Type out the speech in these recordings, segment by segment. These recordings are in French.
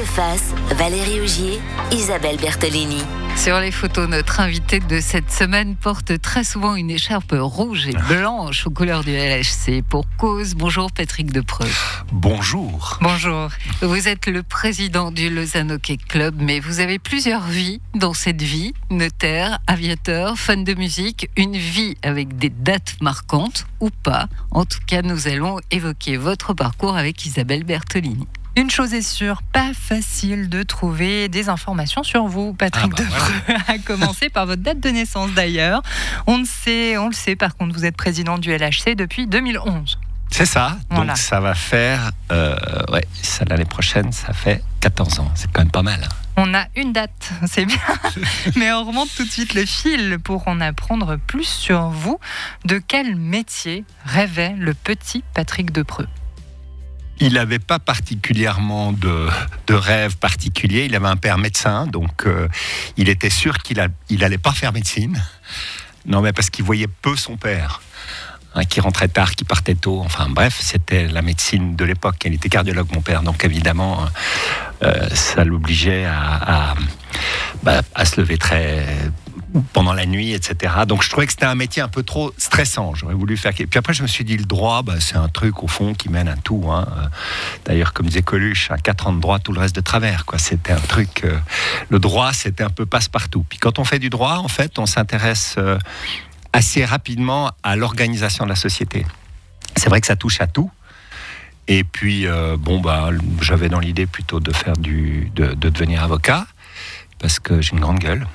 face, Valérie Augier, Isabelle Bertolini. Sur les photos, notre invité de cette semaine porte très souvent une écharpe rouge et blanche aux couleurs du LHC. Pour cause, bonjour Patrick Depreux. Bonjour. Bonjour. Vous êtes le président du Lausanne Hockey Club, mais vous avez plusieurs vies dans cette vie. Notaire, aviateur, fan de musique, une vie avec des dates marquantes ou pas. En tout cas, nous allons évoquer votre parcours avec Isabelle Bertolini. Une chose est sûre, pas facile de trouver des informations sur vous, Patrick Depreux, à commencer par votre date de naissance d'ailleurs. On le sait, par contre, vous êtes président du LHC depuis 2011. C'est ça, Voilà. Donc ça va faire, l'année prochaine, ça fait 14 ans, c'est quand même pas mal. On a une date, c'est bien, mais on remonte tout de suite le fil pour en apprendre plus sur vous. De quel métier rêvait le petit Patrick Depreux ? Il n'avait pas particulièrement de rêve particulier. Il avait un père médecin, donc il était sûr qu'il n'allait pas faire médecine. Non, mais parce qu'il voyait peu son père, qui rentrait tard, qui partait tôt. Enfin bref, c'était la médecine de l'époque. Il était cardiologue, mon père, donc évidemment, ça l'obligeait à se lever pendant la nuit, etc. Donc je trouvais que c'était un métier un peu trop stressant. J'aurais voulu faire. Puis après je me suis dit, le droit, c'est un truc au fond qui mène à tout. D'ailleurs, comme disait Coluche, 4 ans de droit, tout le reste de travers. C'était un truc. Le droit, c'était un peu passe-partout. Puis quand on fait du droit, en fait, on s'intéresse assez rapidement à l'organisation de la société. C'est vrai que ça touche à tout. Et puis j'avais dans l'idée plutôt de faire de devenir avocat parce que j'ai une grande gueule.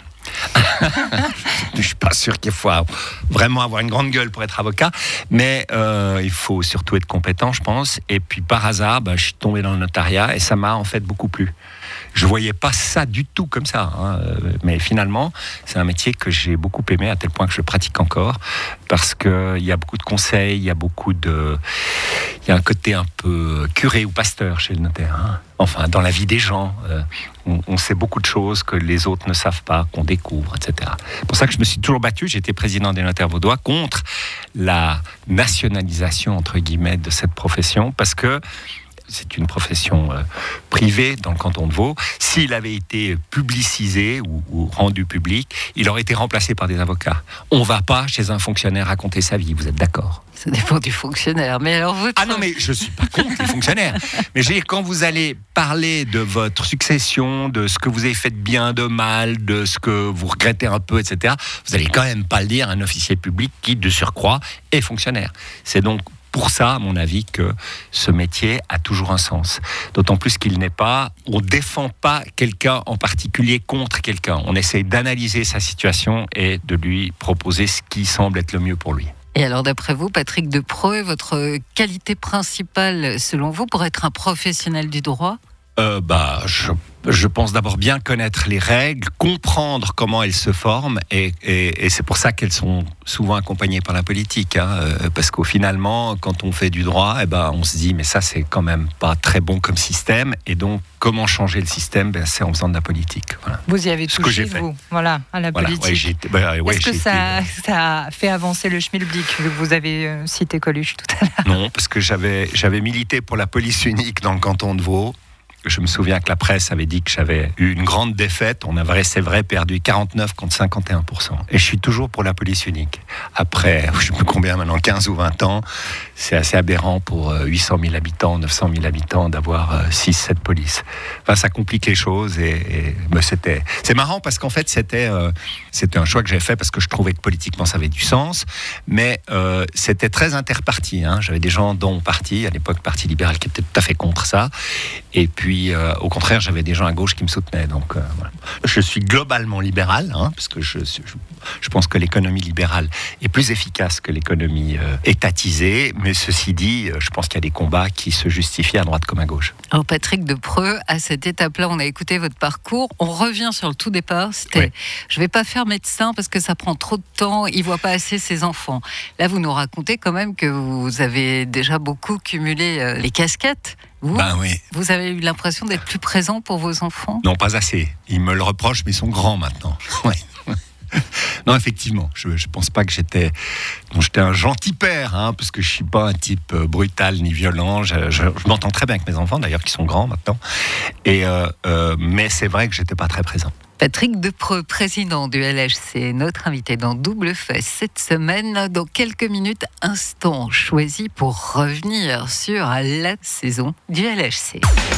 Je ne suis pas sûr qu'il faut vraiment avoir une grande gueule pour être avocat, mais il faut surtout être compétent, je pense. Et puis par hasard, je suis tombé dans le notariat et ça m'a en fait beaucoup plu. Je ne voyais pas ça du tout comme ça, mais finalement, c'est un métier que j'ai beaucoup aimé, à tel point que je le pratique encore, parce qu'il y a beaucoup de conseils, il y a un côté un peu curé ou pasteur chez le notaire. Enfin, dans la vie des gens, on sait beaucoup de choses que les autres ne savent pas, qu'on découvre, etc. C'est pour ça que je me suis toujours battu, j'étais président des notaires vaudois, contre la nationalisation, entre guillemets, de cette profession, parce que c'est une profession privée dans le canton de Vaud. S'il avait été publicisé ou rendu public, il aurait été remplacé par des avocats. On ne va pas chez un fonctionnaire raconter sa vie, vous êtes d'accord ? Ça dépend du fonctionnaire. Mais alors Ah non, mais je ne suis pas contre les fonctionnaires. Mais je veux dire, quand vous allez parler de votre succession, de ce que vous avez fait de bien, de mal, de ce que vous regrettez un peu, etc., vous n'allez quand même pas le dire à un officier public qui, de surcroît, est fonctionnaire. C'est donc pour ça, à mon avis, que ce métier a toujours un sens. D'autant plus qu'il n'est pas... On ne défend pas quelqu'un en particulier contre quelqu'un. On essaie d'analyser sa situation et de lui proposer ce qui semble être le mieux pour lui. Et alors, d'après vous, Patrick Depreux, votre qualité principale, selon vous, pour être un professionnel du droit ? Je pense d'abord bien connaître les règles, comprendre comment elles se forment, et c'est pour ça qu'elles sont souvent accompagnées par la politique, parce qu'au finalement, quand on fait du droit, on se dit mais ça c'est quand même pas très bon comme système, et donc comment changer le système, c'est en faisant de la politique. Voilà. Vous y avez touché, vous, à la politique. Est-ce que ça a fait avancer le schmilblick, vu que vous avez cité Coluche tout à l'heure ? Non, parce que j'avais milité pour la police unique dans le canton de Vaud. Je me souviens que la presse avait dit que j'avais eu une grande défaite. On avait, c'est vrai, perdu 49 contre 51%. Et je suis toujours pour la police unique. Après, je ne sais plus combien maintenant, 15 ou 20 ans, c'est assez aberrant pour 800 000 habitants, 900 000 habitants d'avoir 6-7 polices. Enfin, ça complique les choses mais c'est marrant parce qu'en fait, c'était un choix que j'avais fait parce que je trouvais que politiquement, ça avait du sens. Mais c'était très interparti. J'avais des gens dans mon parti, à l'époque, Parti libéral, qui étaient tout à fait contre ça. Et puis, au contraire, j'avais des gens à gauche qui me soutenaient. Donc, voilà. Je suis globalement libéral, parce que je pense que l'économie libérale est plus efficace que l'économie étatisée. Mais ceci dit, je pense qu'il y a des combats qui se justifient à droite comme à gauche. Alors, Patrick Depreux, à cette étape-là, on a écouté votre parcours. On revient sur le tout départ. C'était je ne vais pas faire médecin parce que ça prend trop de temps. Il ne voit pas assez ses enfants. Là, vous nous racontez quand même que vous avez déjà beaucoup cumulé les casquettes. Vous avez eu l'impression d'être plus présent pour vos enfants ? Non, pas assez. Ils me le reprochent, mais ils sont grands maintenant. Non, effectivement, je pense pas que j'étais un gentil père, parce que je suis pas un type brutal ni violent. Je m'entends très bien avec mes enfants, d'ailleurs, qui sont grands maintenant. Mais c'est vrai que j'étais pas très présent. Patrick Depreux, président du LHC, notre invité dans Double Fesse cette semaine. Dans quelques minutes, instant choisi pour revenir sur la saison du LHC.